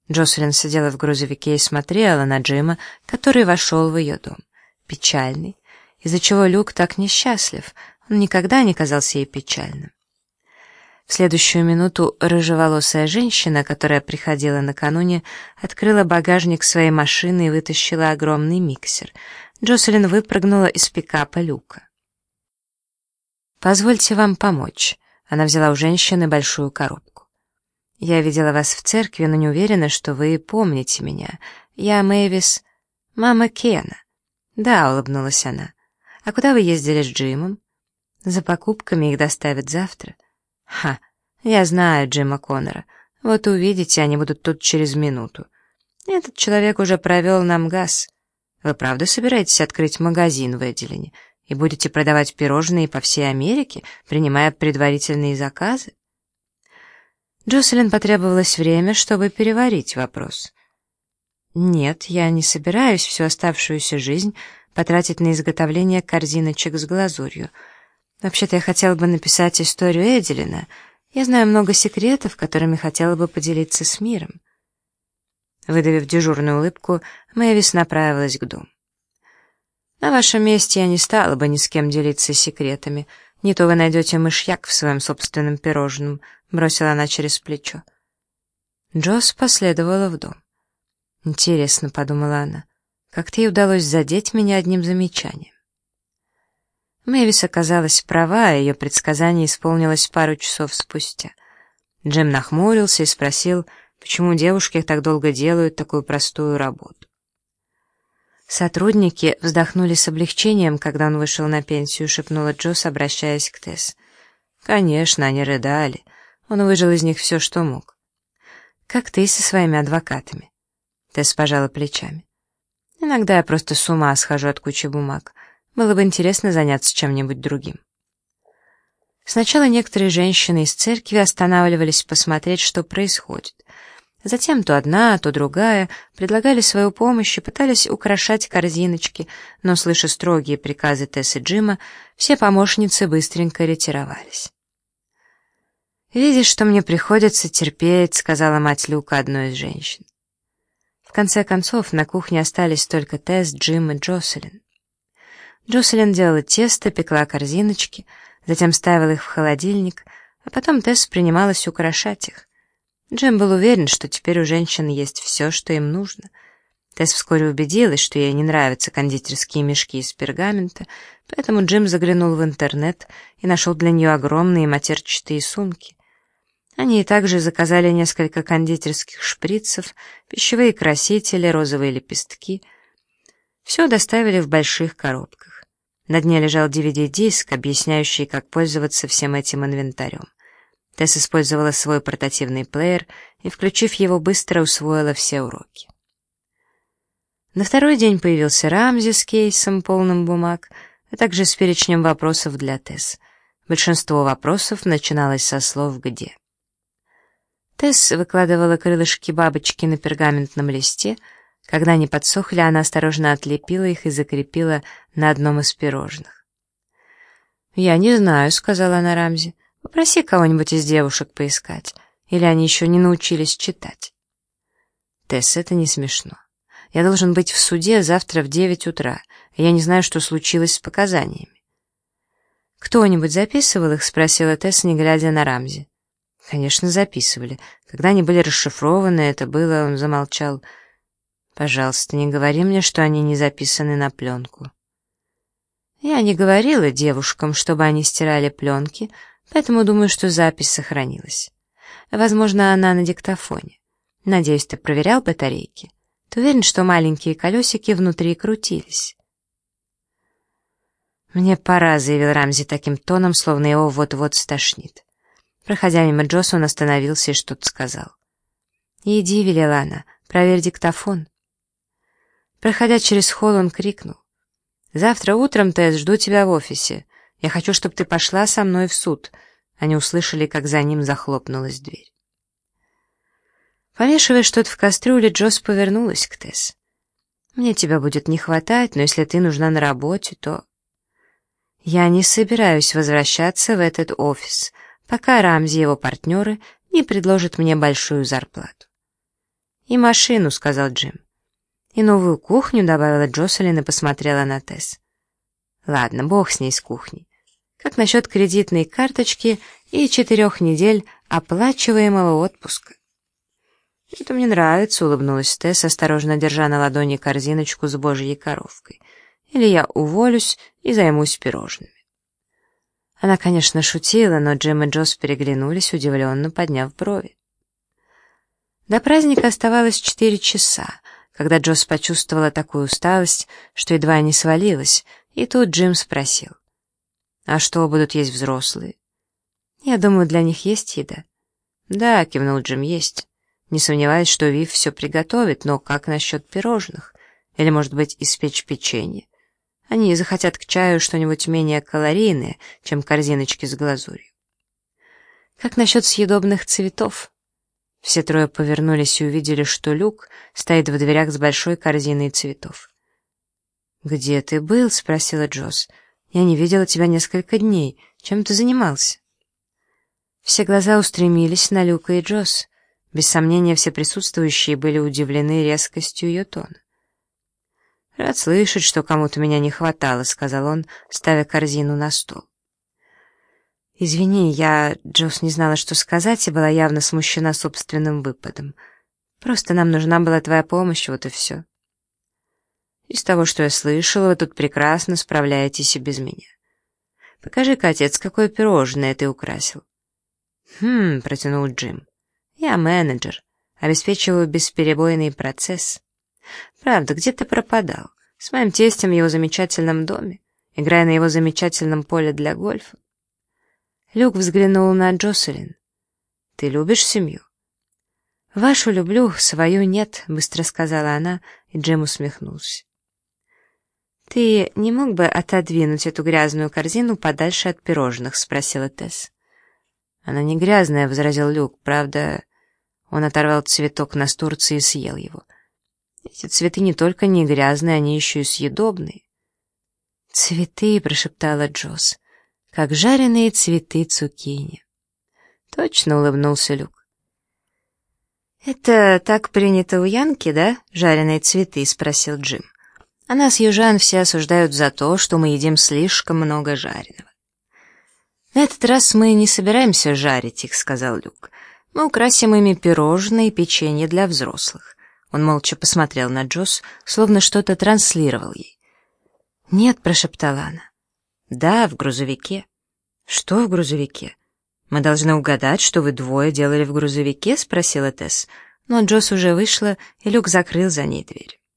Джоселин сидела в грузовике и смотрела на Джима, который вошел в ее дом. Печальный, из-за чего Люк так несчастлив. Он никогда не казался ей печальным. В следующую минуту рыжеволосая женщина, которая приходила накануне, открыла багажник своей машины и вытащила огромный миксер. Джоселин выпрыгнула из пикапа Люка. «Позвольте вам помочь». Она взяла у женщины большую коробку. «Я видела вас в церкви, но не уверена, что вы помните меня. Я Мэвис, мама Кена». «Да», — улыбнулась она. «А куда вы ездили с Джимом?» «За покупками, их доставят завтра». «Ха, я знаю Джима Коннора. Вот увидите, они будут тут через минуту. Этот человек уже провел нам газ. Вы правда собираетесь открыть магазин в Эдилине и будете продавать пирожные по всей Америке, принимая предварительные заказы?» Джоселин потребовалось время, чтобы переварить вопрос. «Нет, я не собираюсь всю оставшуюся жизнь потратить на изготовление корзиночек с глазурью. Вообще-то я хотела бы написать историю Эдилина. Я знаю много секретов, которыми хотела бы поделиться с миром». Выдавив дежурную улыбку, Мэвис направилась к дому. «На вашем месте я не стала бы ни с кем делиться секретами. Не то вы найдете мышьяк в своем собственном пирожном», — бросила она через плечо. Джосс последовала в дом. «Интересно», — подумала она, — «как-то ей удалось задеть меня одним замечанием». Мэвис оказалась права, и ее предсказание исполнилось пару часов спустя. Джим нахмурился и спросил, почему девушки так долго делают такую простую работу. Сотрудники вздохнули с облегчением, когда он вышел на пенсию, шепнула Джосс, обращаясь к Тесс. Конечно, они рыдали. Он выжил из них все, что мог. «Как ты со своими адвокатами?» Тесс пожала плечами. «Иногда я просто с ума схожу от кучи бумаг. Было бы интересно заняться чем-нибудь другим». Сначала некоторые женщины из церкви останавливались посмотреть, что происходит. Затем то одна, то другая предлагали свою помощь и пытались украшать корзиночки, но, слыша строгие приказы Тесс и Джима, все помощницы быстренько ретировались. «Видишь, что мне приходится терпеть», — сказала мать Люка одной из женщин. В конце концов, на кухне остались только Тесс, Джим и Джоселин. Джоселин делала тесто, пекла корзиночки, затем ставила их в холодильник, а потом Тесс принималась украшать их. Джим был уверен, что теперь у женщин есть все, что им нужно. Тесс вскоре убедилась, что ей не нравятся кондитерские мешки из пергамента, поэтому Джим заглянул в интернет и нашел для нее огромные матерчатые сумки. Они также заказали несколько кондитерских шприцев, пищевые красители, розовые лепестки. Все доставили в больших коробках. На дне лежал DVD-диск, объясняющий, как пользоваться всем этим инвентарем. Тесс использовала свой портативный плеер и, включив его, быстро усвоила все уроки. На второй день появился Рамзи с кейсом, полным бумаг, а также с перечнем вопросов для Тесс. Большинство вопросов начиналось со слов «где». Тесс выкладывала крылышки бабочки на пергаментном листе. Когда они подсохли, она осторожно отлепила их и закрепила на одном из пирожных. «Я не знаю», — сказала она Рамзи. «Попроси кого-нибудь из девушек поискать. Или они еще не научились читать». «Тесс, это не смешно. Я должен быть в суде завтра в 9 утра, и я не знаю, что случилось с показаниями». «Кто-нибудь записывал их?» — спросила Тесс, не глядя на Рамзи. «Конечно, записывали. Когда они были расшифрованы, это было...» Он замолчал. «Пожалуйста, не говори мне, что они не записаны на пленку». «Я не говорила девушкам, чтобы они стирали пленки, поэтому думаю, что запись сохранилась. Возможно, она на диктофоне. Надеюсь, ты проверял батарейки? Ты уверен, что маленькие колесики внутри крутились?» «Мне пора», — заявил Рамзи таким тоном, словно его вот-вот стошнит. Проходя мимо Джосса, он остановился и что-то сказал. «Иди», — велела она, — «проверь диктофон». Проходя через холл, он крикнул. «Завтра утром, Тесс, жду тебя в офисе. Я хочу, чтобы ты пошла со мной в суд». Они услышали, как за ним захлопнулась дверь. Помешивая что-то в кастрюле, Джосс повернулась к Тесс. «Мне тебя будет не хватать, но если ты нужна на работе, то...» «Я не собираюсь возвращаться в этот офис, пока Рамзи и его партнеры не предложат мне большую зарплату. «И машину», — сказал Джим. «И новую кухню», — добавила Джоселин и посмотрела на Тесс. «Ладно, бог с ней, с кухней. Как насчет кредитной карточки и 4 недель оплачиваемого отпуска?» «Это мне нравится», — улыбнулась Тесс, осторожно держа на ладони корзиночку с божьей коровкой. «Или я уволюсь и займусь пирожными». Она, конечно, шутила, но Джим и Джосс переглянулись, удивленно подняв брови. До праздника оставалось 4 часа, когда Джосс почувствовала такую усталость, что едва не свалилась, и тут Джим спросил: «А что будут есть взрослые?» «Я думаю, для них есть еда». «Да», — кивнул Джим, — «есть. Не сомневаюсь, что Вив все приготовит, но как насчет пирожных? Или, может быть, испечь печенье? Они захотят к чаю что-нибудь менее калорийное, чем корзиночки с глазурью». «Как насчет съедобных цветов?» Все трое повернулись и увидели, что Люк стоит в дверях с большой корзиной цветов. «Где ты был?» — спросила Джосс. «Я не видела тебя несколько дней. Чем ты занимался?» Все глаза устремились на Люка и Джосс. Без сомнения, все присутствующие были удивлены резкостью ее тона. «Рад слышать, что кому-то меня не хватало», — сказал он, ставя корзину на стол. «Извини, Джосс не знала, что сказать, и была явно смущена собственным выпадом. Просто нам нужна была твоя помощь, вот и все». «Из того, что я слышала, вы тут прекрасно справляетесь и без меня. Покажи-ка, отец, какое пирожное ты украсил». Протянул Джим. «Я менеджер, обеспечиваю бесперебойный процесс. Правда, где ты пропадал? С моим тестем в его замечательном доме, играя на его замечательном поле для гольфа». Люк взглянул на Джоселин. «Ты любишь семью?» «Вашу люблю, свою нет», — быстро сказала она, и Джим усмехнулся. «Ты не мог бы отодвинуть эту грязную корзину подальше от пирожных?» — спросила Тесс. «Она не грязная», — возразил Люк. «Правда...» Он оторвал цветок настурции и съел его. «Эти цветы не только не грязные, они еще и съедобные». «Цветы», — прошептала Джосс, — «как жареные цветы цукини». «Точно», — улыбнулся Люк. «Это так принято у Янки, да, жареные цветы?» — спросил Джим. «А нас, южан, все осуждают за то, что мы едим слишком много жареного». «На этот раз мы не собираемся жарить их», — сказал Люк. «Мы украсим ими пирожные и печенье для взрослых». Он молча посмотрел на Джосс, словно что-то транслировал ей. «Нет», — прошептала она. «Да, в грузовике». «Что в грузовике?» «Мы должны угадать, что вы двое делали в грузовике?» — спросила Тесс. Но Джосс уже вышла, и Люк закрыл за ней дверь.